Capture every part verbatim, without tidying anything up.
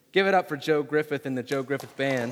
Give it up for Joe Griffith and the Joe Griffith Band.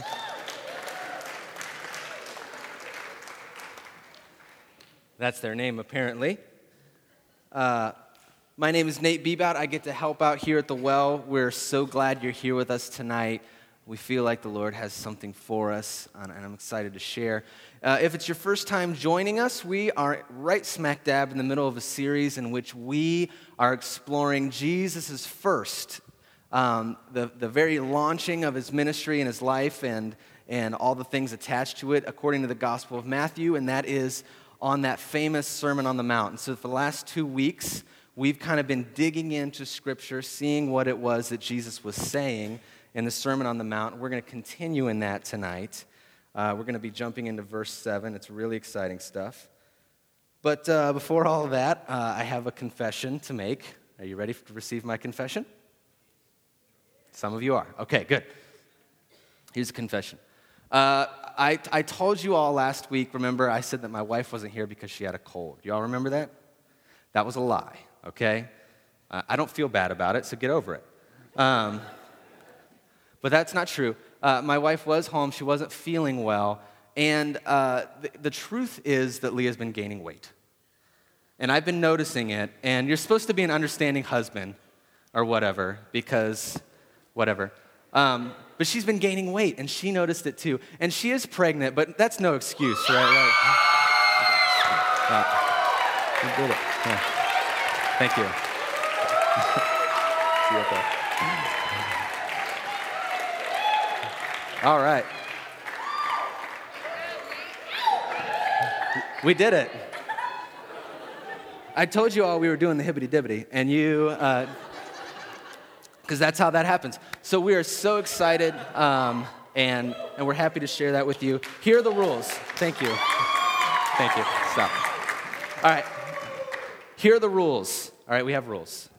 That's their name, apparently. Uh, my name is Nate Bebout. I get to help out here at the Well. We're so glad you're here with us tonight. We feel like the Lord has something for us, and I'm excited to share. Uh, if it's your first time joining us, we are right smack dab in the middle of a series in which we are exploring Jesus' first, um, the, the very launching of his ministry and his life and, and all the things attached to it according to the Gospel of Matthew, and that is on that famous Sermon on the Mount. And so for the last two weeks, we've kind of been digging into Scripture, seeing what it was that Jesus was saying in the Sermon on the Mount. We're going to continue in that tonight. Uh, we're going to be jumping into verse seven. It's really exciting stuff. But uh, before all of that, uh, I have a confession to make. Are you ready to receive my confession? Some of you are. Okay, good. Here's a confession. Uh, I, I told you all last week, remember, I said that my wife wasn't here because she had a cold. You all remember that? That was a lie, okay? Uh, I don't feel bad about it, so get over it. Um, but that's not true. Uh, my wife was home. She wasn't feeling well. And uh, the, the truth is that Leah's been gaining weight. And I've been noticing it. And you're supposed to be an understanding husband or whatever, because whatever. Um, but she's been gaining weight, and she noticed it too. And she is pregnant, but that's no excuse, right? Like, uh, you did it. Yeah. Thank you. See you up there. All right. We did it. I told you all we were doing the hibbity-dibbity, and you, because uh, that's how that happens. So we are so excited, um, and, and we're happy to share that with you. Here are the rules. Thank you. Thank you. Stop. All right. Here are the rules. All right, we have rules.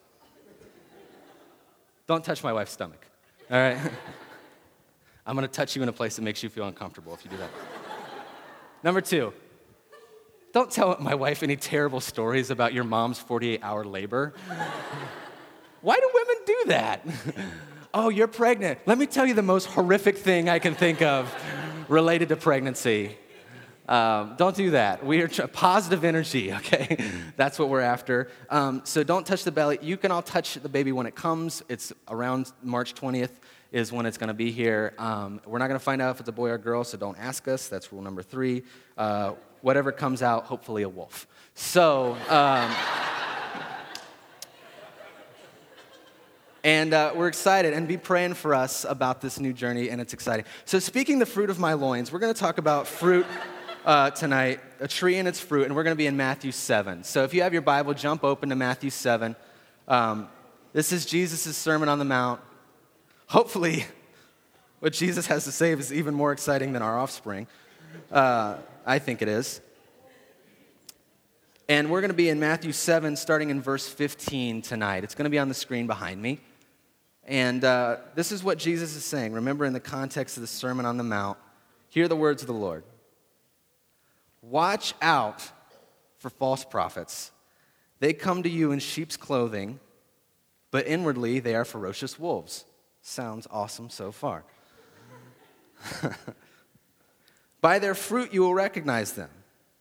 Don't touch my wife's stomach. All right? I'm going to touch you in a place that makes you feel uncomfortable if you do that. Number two, don't tell my wife any terrible stories about your mom's forty-eight hour labor. Why do women do that? Oh, you're pregnant. Let me tell you the most horrific thing I can think of related to pregnancy. Um, don't do that. We are tr- positive energy, okay? That's what we're after. Um, so don't touch the belly. You can all touch the baby when it comes. It's around March twentieth is when it's going to be here. Um, we're not going to find out if it's a boy or girl, so don't ask us. That's rule number three. Uh, whatever comes out, hopefully a wolf. So, um, and uh, we're excited, and be praying for us about this new journey, and it's exciting. So speaking the fruit of my loins, we're going to talk about fruit uh, tonight, a tree and its fruit, and we're going to be in Matthew seven. So if you have your Bible, jump open to Matthew seven. Um, this is Jesus' Sermon on the Mount. Hopefully, what Jesus has to say is even more exciting than our offspring. Uh, I think it is. And we're going to be in Matthew seven, starting in verse fifteen tonight. It's going to be on the screen behind me. And uh, this is what Jesus is saying. Remember, in the context of the Sermon on the Mount, hear the words of the Lord. Watch out for false prophets. They come to you in sheep's clothing, but inwardly they are ferocious wolves. Sounds awesome so far. By their fruit you will recognize them.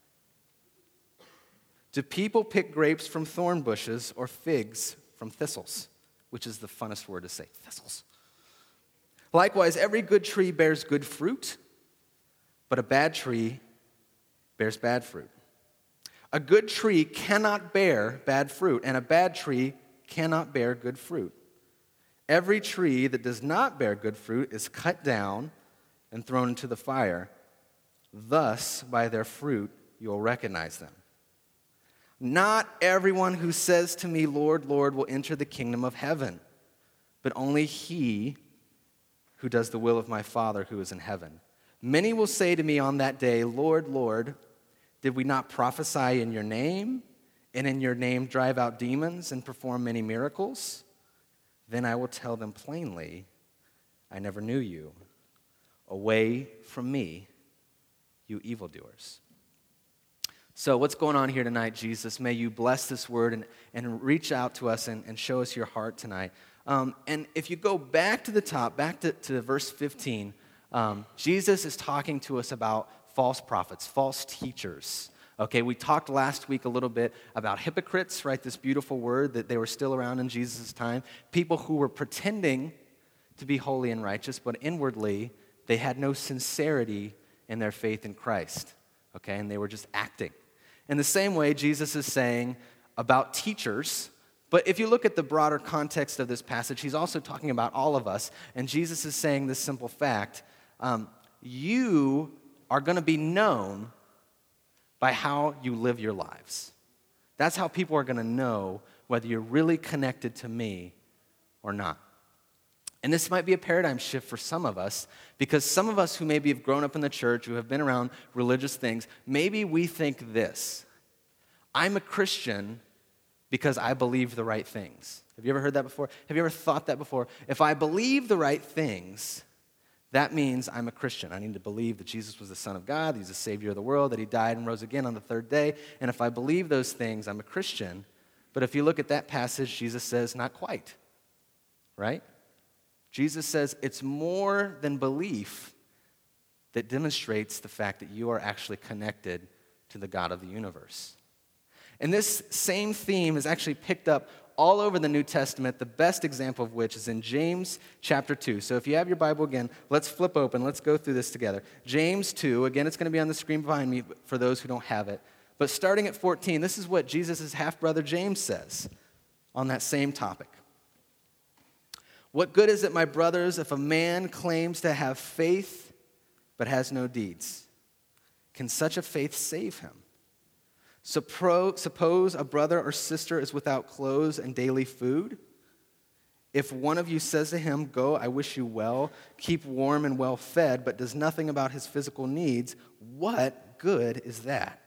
Do people pick grapes from thorn bushes or figs from thistles? Which is the funnest word to say, thistles. Likewise, every good tree bears good fruit, but a bad tree bears bad fruit. A good tree cannot bear bad fruit, and a bad tree cannot bear good fruit. Every tree that does not bear good fruit is cut down and thrown into the fire. Thus, by their fruit, you will recognize them. Not everyone who says to me, Lord, Lord, will enter the kingdom of heaven, but only he who does the will of my Father who is in heaven. Many will say to me on that day, Lord, Lord, did we not prophesy in your name, and in your name drive out demons and perform many miracles? Then I will tell them plainly, I never knew you. Away from me, you evildoers. So what's going on here tonight, Jesus? May you bless this word and, and reach out to us and, and show us your heart tonight. Um, and if you go back to the top, back to, to verse fifteen, um, Jesus is talking to us about false prophets, false teachers. Okay, we talked last week a little bit about hypocrites, right? This beautiful word that they were still around in Jesus' time. People who were pretending to be holy and righteous, but inwardly they had no sincerity in their faith in Christ. Okay, and they were just acting. In the same way, Jesus is saying about teachers, but if you look at the broader context of this passage, he's also talking about all of us, and Jesus is saying this simple fact, um, you are going to be known by how you live your lives. That's how people are going to know whether you're really connected to me or not. And this might be a paradigm shift for some of us, because some of us who maybe have grown up in the church, who have been around religious things, maybe we think this: I'm a Christian because I believe the right things. Have you ever heard that before? Have you ever thought that before? If I believe the right things, that means I'm a Christian. I need to believe that Jesus was the Son of God, that he's the Savior of the world, that he died and rose again on the third day. And if I believe those things, I'm a Christian. But if you look at that passage, Jesus says, not quite, right? Jesus says it's more than belief that demonstrates the fact that you are actually connected to the God of the universe. And this same theme is actually picked up all over the New Testament, the best example of which is in James chapter two. So if you have your Bible again, let's flip open. Let's go through this together. James two, again, it's going to be on the screen behind me for those who don't have it. But starting at fourteen, this is what Jesus' half-brother James says on that same topic. What good is it, my brothers, if a man claims to have faith but has no deeds? Can such a faith save him? Suppose a brother or sister is without clothes and daily food. If one of you says to him, go, I wish you well, keep warm and well fed, but does nothing about his physical needs, what good is that?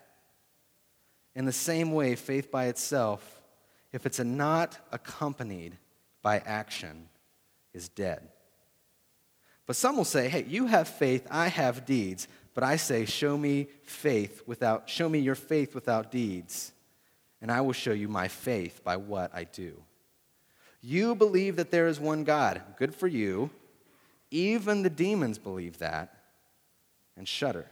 In the same way, faith by itself, if it's not accompanied by action, is dead. But some will say, hey, you have faith, I have deeds. But I say, show me faith without, show me your faith without deeds, and I will show you my faith by what I do. You believe that there is one God. Good for you. Even the demons believe that and shudder.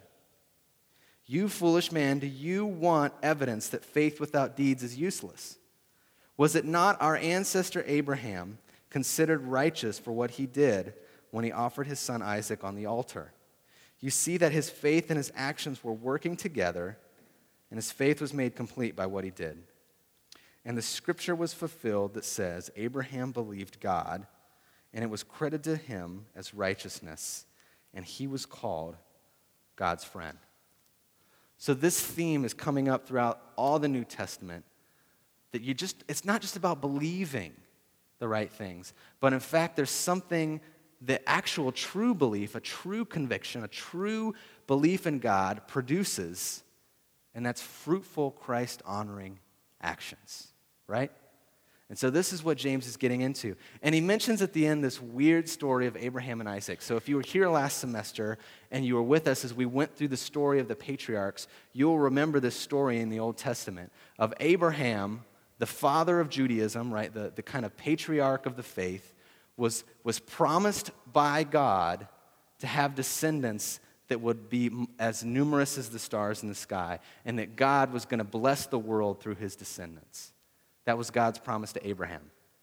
You foolish man, do you want evidence that faith without deeds is useless? Was it not our ancestor Abraham considered righteous for what he did when he offered his son Isaac on the altar? You see that his faith and his actions were working together, and his faith was made complete by what he did. And the scripture was fulfilled that says, Abraham believed God, and it was credited to him as righteousness, and he was called God's friend. So this theme is coming up throughout all the New Testament, that you just, it's not just about believing the right things, but in fact there's something, the actual true belief, a true conviction, a true belief in God produces, and that's fruitful, Christ-honoring actions, right? And so this is what James is getting into. And he mentions at the end this weird story of Abraham and Isaac. So if you were here last semester and you were with us as we went through the story of the patriarchs, you'll remember this story in the Old Testament of Abraham, the father of Judaism, right, the, the kind of patriarch of the faith, was, was promised by God to have descendants that would be as numerous as the stars in the sky, and that God was going to bless the world through his descendants. That was God's promise to Abraham.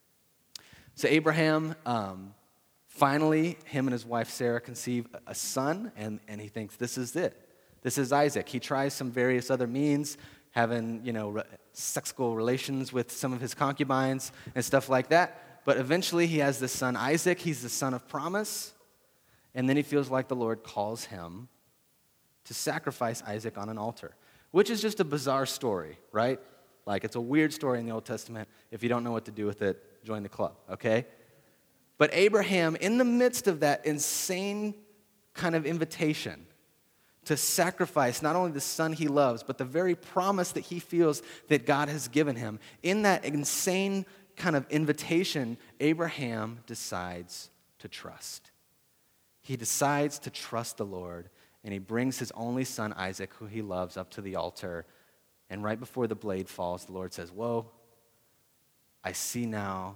So Abraham, um, finally, him and his wife Sarah conceive a son, and, and he thinks this is it. This is Isaac. He tries some various other means, having, you know, re- sexual relations with some of his concubines and stuff like that. But eventually he has this son, Isaac. He's the son of promise. And then he feels like the Lord calls him to sacrifice Isaac on an altar, which is just a bizarre story, right? Like, it's a weird story in the Old Testament. If you don't know what to do with it, join the club, okay? But Abraham, in the midst of that insane kind of invitation to sacrifice not only the son he loves, but the very promise that he feels that God has given him, in that insane kind of invitation, Abraham decides to trust. He decides to trust the Lord, and he brings his only son, Isaac, who he loves, up to the altar. And right before the blade falls, the Lord says, whoa, I see now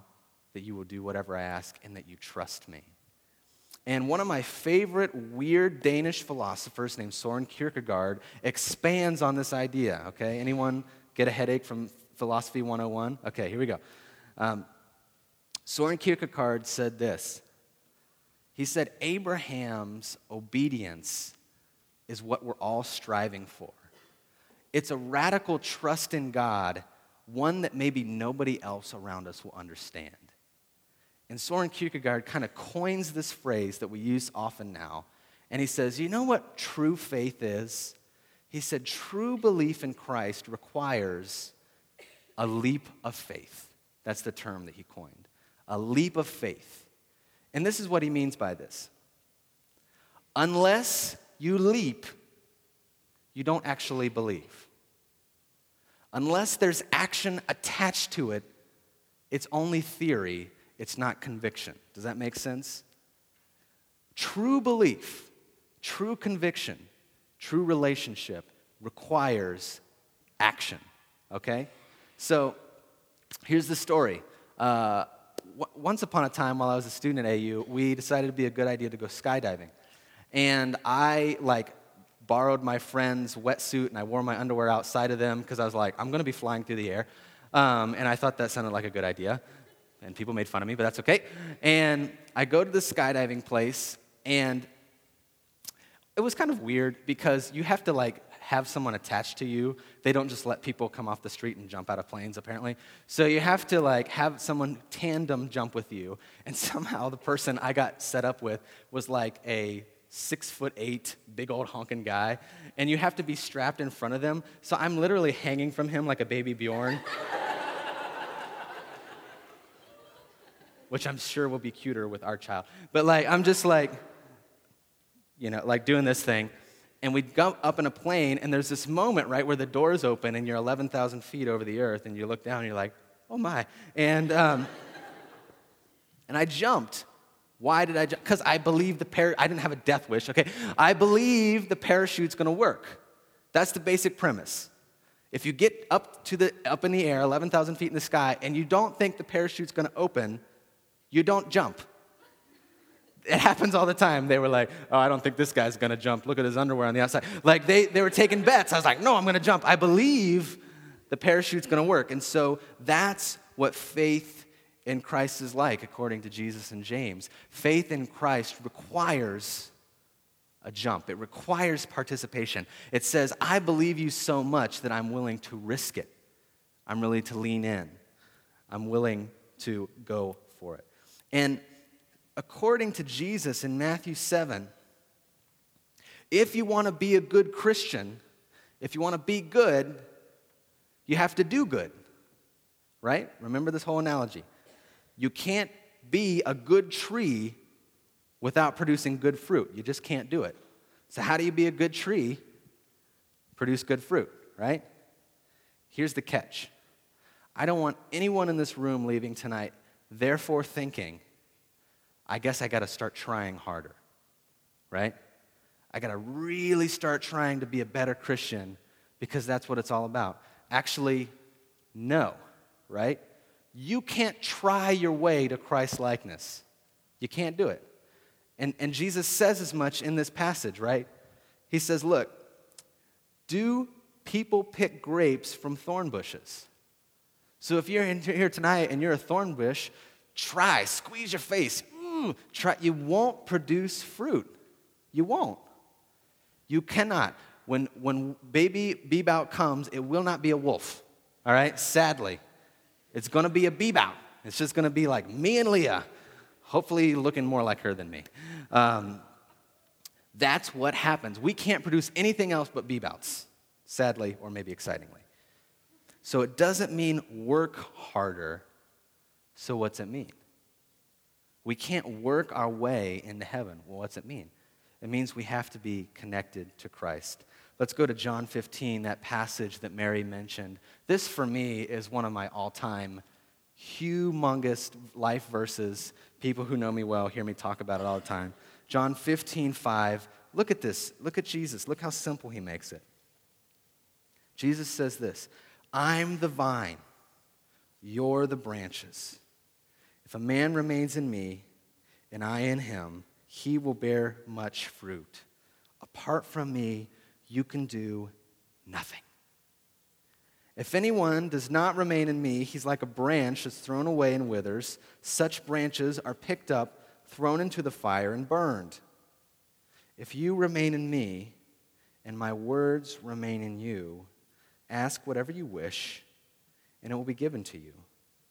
that you will do whatever I ask, and that you trust me. And one of my favorite weird Danish philosophers named Soren Kierkegaard expands on this idea, okay? Anyone get a headache from Philosophy one oh one? Okay, here we go. Um, Soren Kierkegaard said this. He said, Abraham's obedience is what we're all striving for. It's a radical trust in God, one that maybe nobody else around us will understand. And Soren Kierkegaard kind of coins this phrase that we use often now. And he says, you know what true faith is? He said, true belief in Christ requires a leap of faith. That's the term that he coined. A leap of faith. And this is what he means by this. Unless you leap, you don't actually believe. Unless there's action attached to it, it's only theory. It's not conviction. Does that make sense? True belief, true conviction, true relationship requires action, okay? So here's the story. Uh, w- once upon a time while I was a student at A U, we decided it'd be a good idea to go skydiving. And I, like, borrowed my friend's wetsuit and I wore my underwear outside of them because I was like, I'm going to be flying through the air. Um, and I thought that sounded like a good idea. And people made fun of me, but that's okay. And I go to the skydiving place, and it was kind of weird because you have to, like, have someone attached to you. They don't just let people come off the street and jump out of planes, apparently. So you have to, like, have someone tandem jump with you. And somehow the person I got set up with was, like, a six foot eight, big old honking guy. And you have to be strapped in front of them. So I'm literally hanging from him like a baby Bjorn. Which I'm sure will be cuter with our child. But, like, I'm just, like, you know, like doing this thing. And we go up in a plane, and there's this moment, right, where the doors open, and you're eleven thousand feet over the earth, and you look down, and you're like, oh, my. And um, and I jumped. Why did I jump? Because I believe the par- I didn't have a death wish, okay? I believe the parachute's going to work. That's the basic premise. If you get up to the up in the air, eleven thousand feet in the sky, and you don't think the parachute's going to open, you don't jump. It happens all the time. They were like, oh, I don't think this guy's going to jump. Look at his underwear on the outside. Like, they, they were taking bets. I was like, no, I'm going to jump. I believe the parachute's going to work. And so that's what faith in Christ is like, according to Jesus and James. Faith in Christ requires a jump. It requires participation. It says, I believe you so much that I'm willing to risk it. I'm willing to lean in. I'm willing to go for it. And according to Jesus in Matthew seven, if you want to be a good Christian, if you want to be good, you have to do good, right? Remember this whole analogy. You can't be a good tree without producing good fruit. You just can't do it. So how do you be a good tree? Produce good fruit, right? Here's the catch. I don't want anyone in this room leaving tonight therefore thinking, I guess I got to start trying harder, right? I got to really start trying to be a better Christian because that's what it's all about. Actually, no, right? You can't try your way to Christ-likeness. You can't do it. And, and Jesus says as much in this passage, right? He says, look, do people pick grapes from thorn bushes? So if you're in here tonight and you're a thorn bush, try, squeeze your face. Mm, try. You won't produce fruit. You won't. You cannot. When, when baby Bebout comes, it will not be a wolf, all right? Sadly. It's going to be a Bebout. It's just going to be like me and Leah, hopefully looking more like her than me. Um, that's what happens. We can't produce anything else but Bebouts, sadly, or maybe excitingly. So it doesn't mean work harder. So what's it mean? We can't work our way into heaven. Well, what's it mean? It means we have to be connected to Christ. Let's go to John fifteen, that passage that Mary mentioned. This, for me, is one of my all-time humongous life verses. People who know me well hear me talk about it all the time. John fifteen, five. Look at this. Look at Jesus. Look how simple he makes it. Jesus says this, I'm the vine, you're the branches. If a man remains in me and I in him, he will bear much fruit. Apart from me, you can do nothing. If anyone does not remain in me, he's like a branch that's thrown away and withers. Such branches are picked up, thrown into the fire, and burned. If you remain in me, and my words remain in you, ask whatever you wish, and it will be given to you.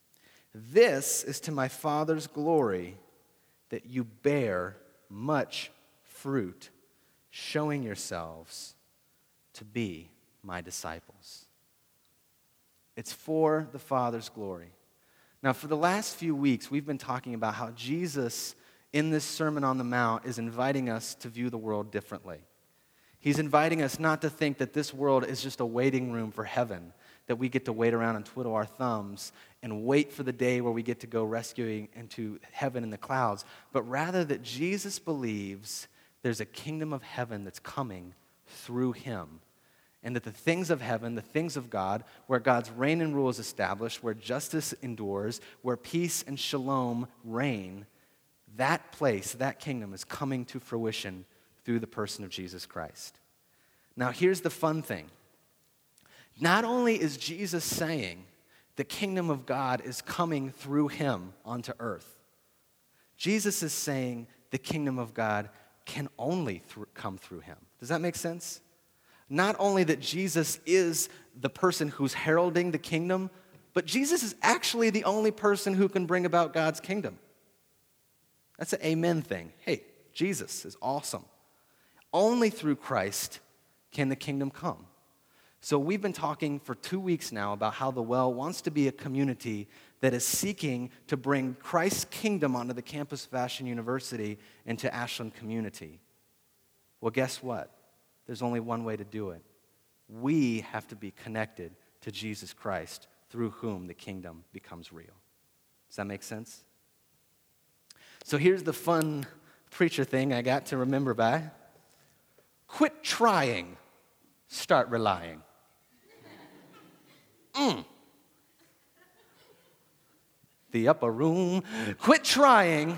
This is to my Father's glory, that you bear much fruit, showing yourselves to be my disciples. It's for the Father's glory. Now, for the last few weeks, we've been talking about how Jesus, in this Sermon on the Mount, is inviting us to view the world differently. He's inviting us not to think that this world is just a waiting room for heaven, that we get to wait around and twiddle our thumbs and wait for the day where we get to go rescuing into heaven in the clouds, but rather that Jesus believes there's a kingdom of heaven that's coming through him. And that the things of heaven, the things of God, where God's reign and rule is established, where justice endures, where peace and shalom reign, that place, that kingdom is coming to fruition through the person of Jesus Christ. Now, here's the fun thing. Not only is Jesus saying the kingdom of God is coming through him onto earth, Jesus is saying the kingdom of God can only th- come through him. Does that make sense? Not only that Jesus is the person who's heralding the kingdom, but Jesus is actually the only person who can bring about God's kingdom. That's an amen thing. Hey, Jesus is awesome. Only through Christ can the kingdom come. So we've been talking for two weeks now about how the Well wants to be a community that is seeking to bring Christ's kingdom onto the campus of Ashland University and to Ashland community. Well, guess what? There's only one way to do it. We have to be connected to Jesus Christ, through whom the kingdom becomes real. Does that make sense? So here's the fun preacher thing I got to remember by. Quit trying, start relying. Mm. The upper room. Quit trying,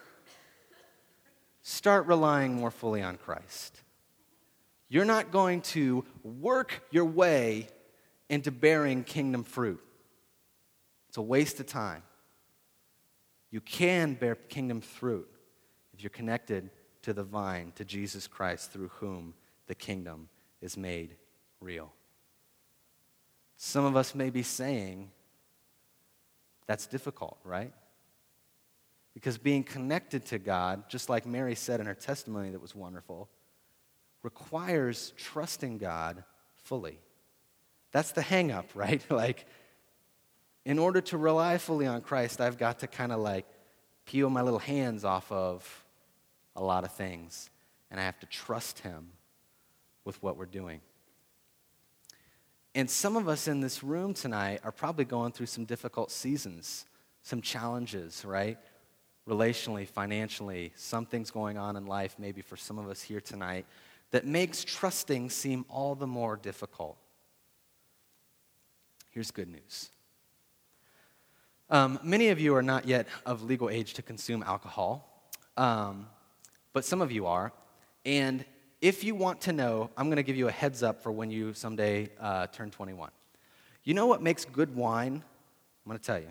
start relying more fully on Christ. You're not going to work your way into bearing kingdom fruit. It's a waste of time. You can bear kingdom fruit if you're connected to the vine, to Jesus Christ, through whom the kingdom is made real. Some of us may be saying, that's difficult, right? Because being connected to God, just like Mary said in her testimony that was wonderful, requires trusting God fully. That's the hang-up, right? Like, in order to rely fully on Christ, I've got to kind of like peel my little hands off of a lot of things, and I have to trust him with what we're doing. And some of us in this room tonight are probably going through some difficult seasons, some challenges, right? Relationally, financially, something's going on in life, maybe for some of us here tonight, that makes trusting seem all the more difficult. Here's good news. Um, many of you are not yet of legal age to consume alcohol, um, but some of you are. And if you want to know, I'm going to give you a heads up for when you someday uh, turn twenty-one. You know what makes good wine? I'm going to tell you.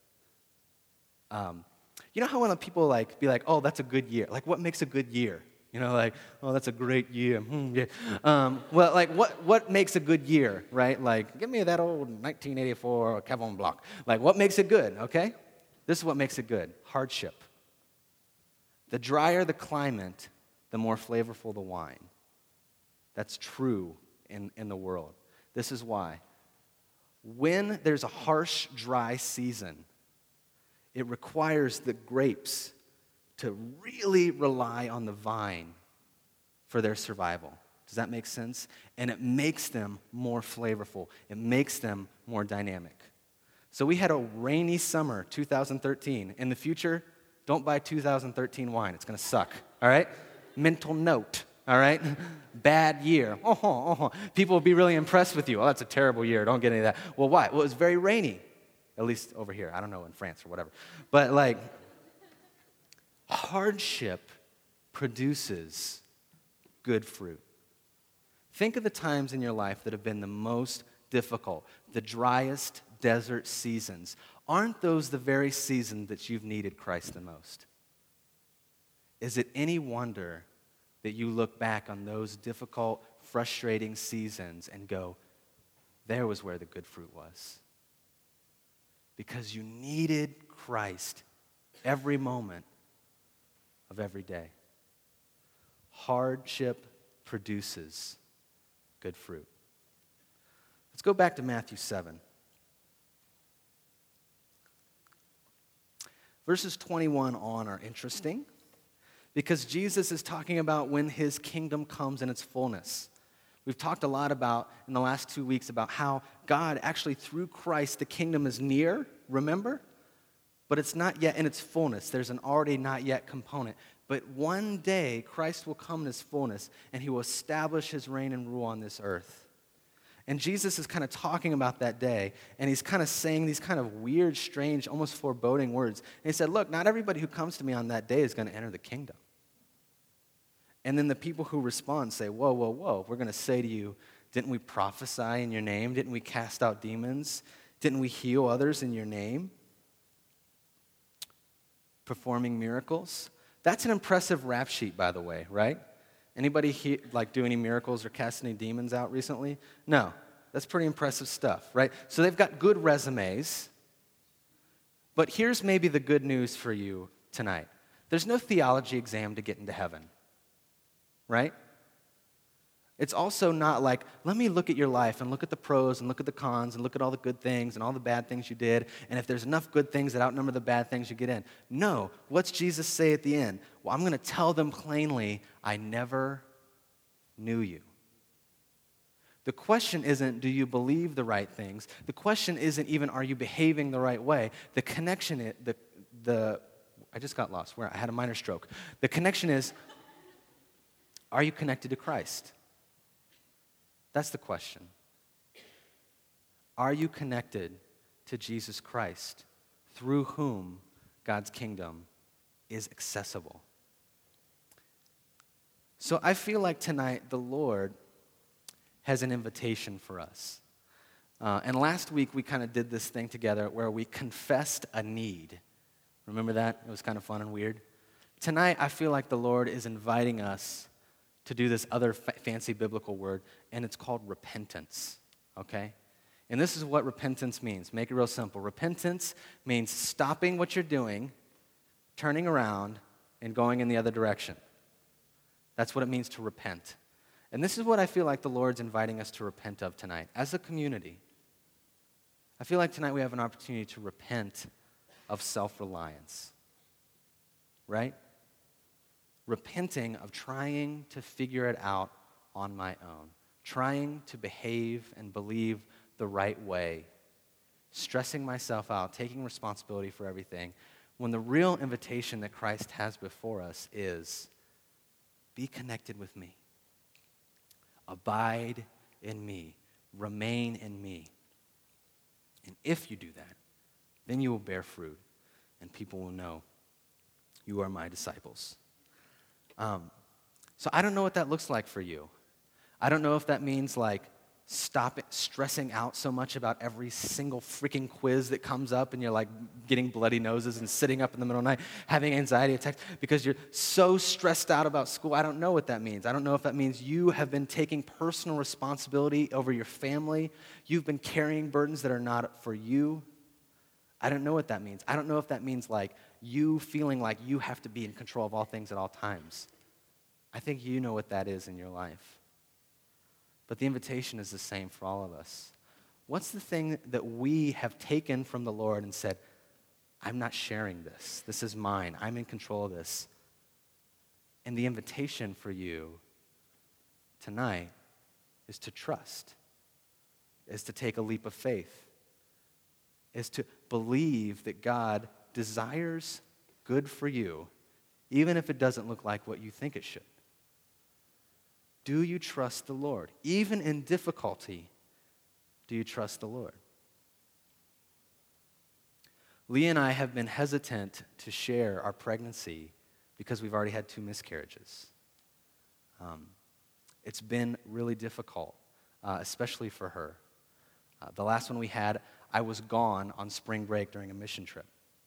Um, you know how when people like be like, oh, that's a good year. Like, what makes a good year? You know, like, oh, that's a great year. Mm, yeah. um, well, like, what, what makes a good year, right? Like, give me that old nineteen eighty-four Cavon Blanc. Like, what makes it good, okay? This is what makes it good. Hardship. The drier the climate, the more flavorful the wine. That's true in, in the world. This is why. When there's a harsh, dry season, it requires the grapes to really rely on the vine for their survival. Does that make sense? And it makes them more flavorful. It makes them more dynamic. So we had a rainy summer, two thousand thirteen. In the future, don't buy two thousand thirteen wine. It's going to suck, all right? Mental note, all right? Bad year. Oh, oh, oh. People will be really impressed with you. Oh, that's a terrible year. Don't get any of that. Well, why? Well, it was very rainy. at least over here. I don't know in France or whatever. But like, hardship produces good fruit. Think of the times in your life that have been the most difficult, the driest desert seasons. Aren't those the very seasons that you've needed Christ the most? Is it any wonder that you look back on those difficult, frustrating seasons and go, there was where the good fruit was? Because you needed Christ every moment of every day. Hardship produces good fruit. Let's go back to Matthew seven. Verses twenty-one on are interesting because Jesus is talking about when his kingdom comes in its fullness. We've talked a lot about, in the last two weeks, about how God, actually through Christ, the kingdom is near, remember? But it's not yet in its fullness. There's an already not yet component. But one day, Christ will come in his fullness, and he will establish his reign and rule on this earth. And Jesus is kind of talking about that day, and he's kind of saying these kind of weird, strange, almost foreboding words. And he said, look, not everybody who comes to me on that day is going to enter the kingdom. And then the people who respond say, whoa, whoa, whoa, we're going to say to you, didn't we prophesy in your name? Didn't we cast out demons? Didn't we heal others in your name? Performing miracles? That's an impressive rap sheet, by the way, right? Anybody he, like do any miracles or cast any demons out recently? No. That's pretty impressive stuff, right? So they've got good resumes. But here's maybe the good news for you tonight. There's no theology exam to get into heaven, right? It's also not like, let me look at your life and look at the pros and look at the cons and look at all the good things and all the bad things you did, and if there's enough good things that outnumber the bad things, you get in. No. What's Jesus say at the end? Well, I'm going to tell them plainly, I never knew you. The question isn't, do you believe the right things? The question isn't even, are you behaving the right way? The connection, is, the, the, I just got lost. Where I had a minor stroke. The connection is, are you connected to Christ? That's the question. Are you connected to Jesus Christ, through whom God's kingdom is accessible? So I feel like tonight the Lord has an invitation for us. Uh, and last week we kind of did this thing together where we confessed a need. Remember that? It was kind of fun and weird. Tonight I feel like the Lord is inviting us to do this other fa- fancy biblical word, and it's called repentance, okay? And this is what repentance means. Make it real simple. Repentance means stopping what you're doing, turning around, and going in the other direction. That's what it means to repent. And this is what I feel like the Lord's inviting us to repent of tonight. As a community, I feel like tonight we have an opportunity to repent of self-reliance, right? Repenting of trying to figure it out on my own, trying to behave and believe the right way, stressing myself out, taking responsibility for everything, when the real invitation that Christ has before us is, be connected with me. Abide in me. Remain in me. And if you do that, then you will bear fruit, and people will know you are my disciples. Um, so I don't know what that looks like for you. I don't know if that means like stop it, stressing out so much about every single freaking quiz that comes up and you're like getting bloody noses and sitting up in the middle of the night having anxiety attacks because you're so stressed out about school. I don't know what that means. I don't know if that means you have been taking personal responsibility over your family. You've been carrying burdens that are not for you. I don't know what that means. I don't know if that means like you feeling like you have to be in control of all things at all times. I think you know what that is in your life. But the invitation is the same for all of us. What's the thing that we have taken from the Lord and said, I'm not sharing this. This is mine. I'm in control of this. And the invitation for you tonight is to trust, is to take a leap of faith, is to believe that God desires good for you, even if it doesn't look like what you think it should. Do you trust the Lord? Even in difficulty, do you trust the Lord? Leah and I have been hesitant to share our pregnancy because we've already had two miscarriages. Um, it's been really difficult, uh, especially for her. Uh, the last one we had, I was gone on spring break during a mission trip.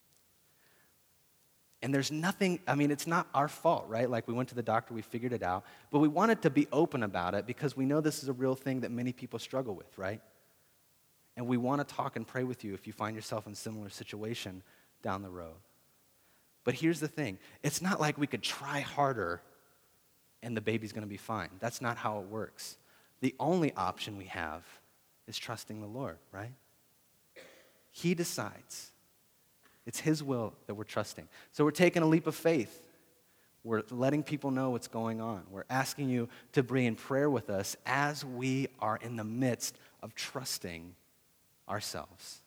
And there's nothing, I mean, it's not our fault, right? Like, we went to the doctor, we figured it out, but we wanted to be open about it because we know this is a real thing that many people struggle with, right? And we want to talk and pray with you if you find yourself in a similar situation down the road. But here's the thing. It's not like we could try harder and the baby's going to be fine. That's not how it works. The only option we have is trusting the Lord, right? He decides. It's His will that we're trusting. So we're taking a leap of faith. We're letting people know what's going on. We're asking you to be in prayer with us as we are in the midst of trusting ourselves.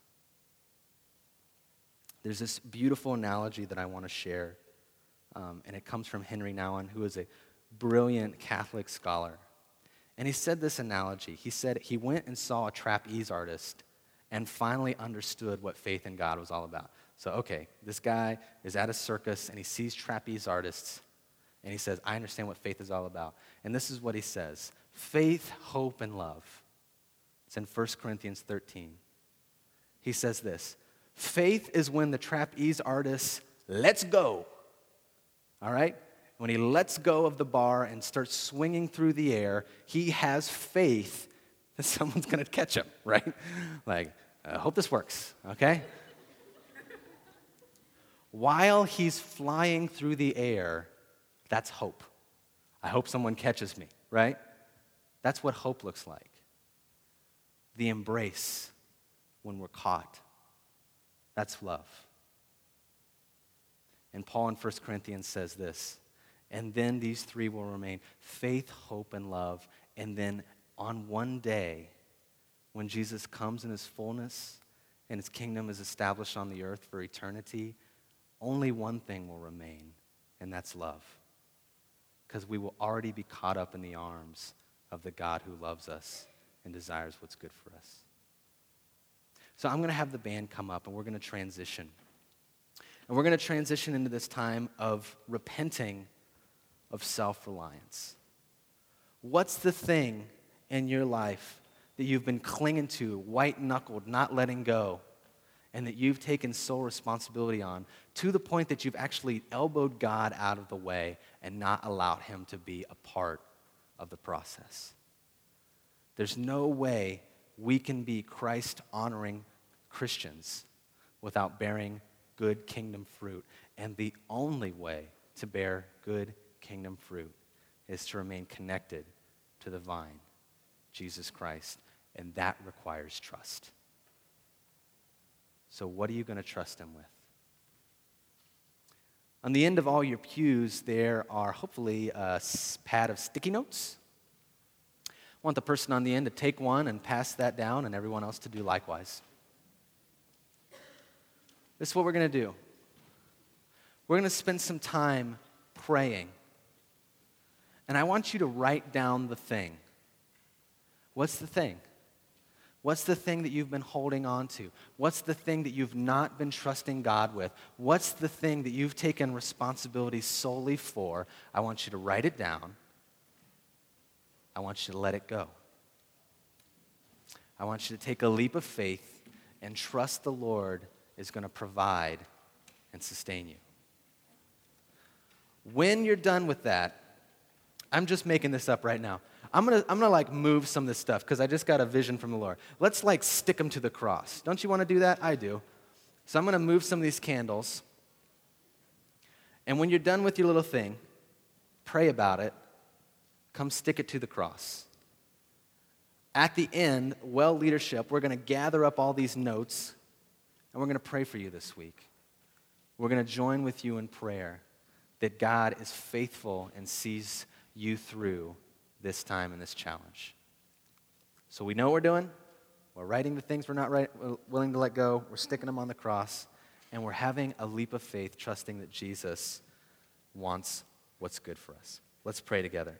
There's this beautiful analogy that I want to share, um, and it comes from Henry Nouwen, who is a brilliant Catholic scholar. And he said this analogy. He said he went and saw a trapeze artist and finally understood what faith in God was all about. So, okay, this guy is at a circus and he sees trapeze artists and he says, I understand what faith is all about. And this is what he says: faith, hope, and love. It's in First Corinthians thirteen. He says this: faith is when the trapeze artist lets go, all right? When he lets go of the bar and starts swinging through the air, he has faith that someone's going to catch him, right? Like, I hope this works, okay? While he's flying through the air, that's hope. I hope someone catches me, right? That's what hope looks like. The embrace when we're caught. That's love. And Paul in First Corinthians says this: and then these three will remain: faith, hope, and love. And then on one day, when Jesus comes in His fullness and His kingdom is established on the earth for eternity, only one thing will remain, and that's love. Because we will already be caught up in the arms of the God who loves us and desires what's good for us. So I'm going to have the band come up, and we're going to transition. And we're going to transition into this time of repenting of self-reliance. What's the thing in your life that you've been clinging to, white-knuckled, not letting go, and that you've taken sole responsibility on, to the point that you've actually elbowed God out of the way and not allowed Him to be a part of the process? There's no way we can be Christ-honoring Christians without bearing good kingdom fruit. And the only way to bear good kingdom fruit is to remain connected to the vine, Jesus Christ, and that requires trust. So what are you going to trust Him with? On the end of all your pews, there are hopefully a pad of sticky notes. I want the person on the end to take one and pass that down, and everyone else to do likewise. This is what we're going to do. We're going to spend some time praying. And I want you to write down the thing. What's the thing? What's the thing that you've been holding on to? What's the thing that you've not been trusting God with? What's the thing that you've taken responsibility solely for? I want you to write it down. I want you to let it go. I want you to take a leap of faith and trust the Lord is going to provide and sustain you. When you're done with that, I'm just making this up right now. I'm gonna, I'm gonna like move some of this stuff because I just got a vision from the Lord. Let's like stick them to the cross. Don't you want to do that? I do. So I'm gonna move some of these candles. And when you're done with your little thing, pray about it. Come stick it to the cross. At the end, well leadership, we're gonna gather up all these notes and we're gonna pray for you this week. We're gonna join with you in prayer that God is faithful and sees you through this time and this challenge. So we know what we're doing. We're writing the things we're not right, we're willing to let go. We're sticking them on the cross. And we're having a leap of faith, trusting that Jesus wants what's good for us. Let's pray together.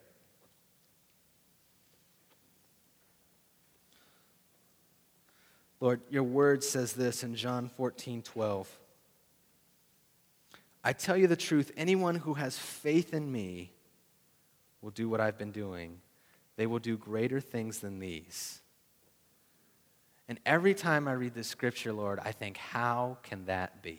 Lord, your word says this in John fourteen twelve. I tell you the truth, anyone who has faith in me will do what I've been doing. They will do greater things than these. And every time I read this scripture, Lord, I think, how can that be?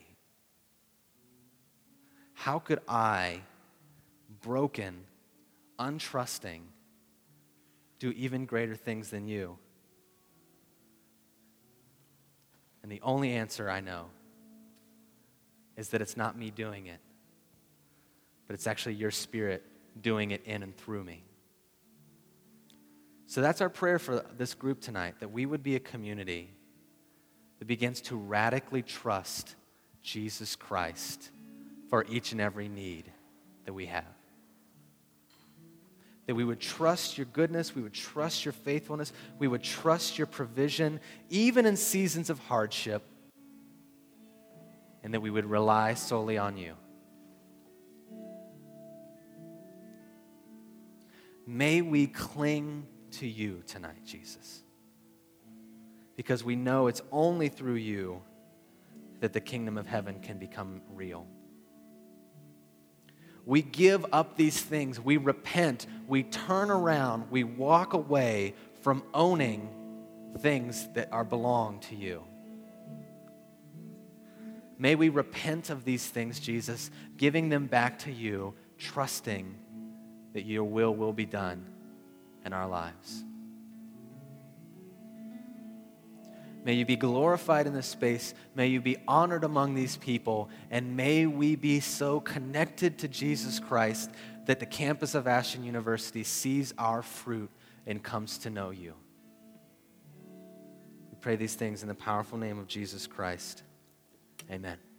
How could I, broken, untrusting, do even greater things than you? And the only answer I know is that it's not me doing it, but it's actually your Spirit doing it in and through me. So that's our prayer for this group tonight, that we would be a community that begins to radically trust Jesus Christ for each and every need that we have. That we would trust your goodness, we would trust your faithfulness, we would trust your provision, even in seasons of hardship, and that we would rely solely on you. May we cling to you tonight, Jesus, because we know it's only through you that the kingdom of heaven can become real. We give up these things, we repent, we turn around, we walk away from owning things that are belong to you. May we repent of these things, Jesus, giving them back to you, trusting that your will will be done in our lives. May you be glorified in this space. May you be honored among these people. And may we be so connected to Jesus Christ that the campus of Ashton University sees our fruit and comes to know you. We pray these things in the powerful name of Jesus Christ. Amen.